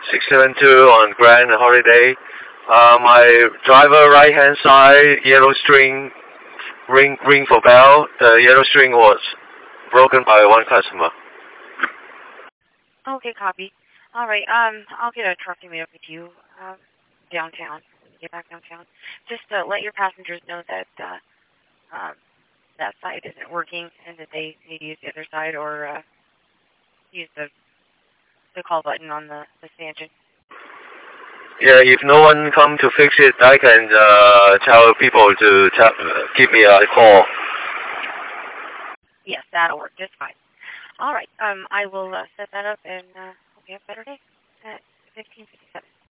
672 on Grand Holiday. My driver right hand side yellow string ring for bell. The yellow string was broken by one customer. Okay, copy. All right. I'll get a truck to meet up with you downtown. Get back downtown. Just let your passengers know that that side isn't working and that they need to use the other side or use the call button on the stanchion. Yeah, if no one come to fix it, I can tell people to give me a call. Yes, that'll work just fine. All right. I will set that up and hope you have a better day at 1557.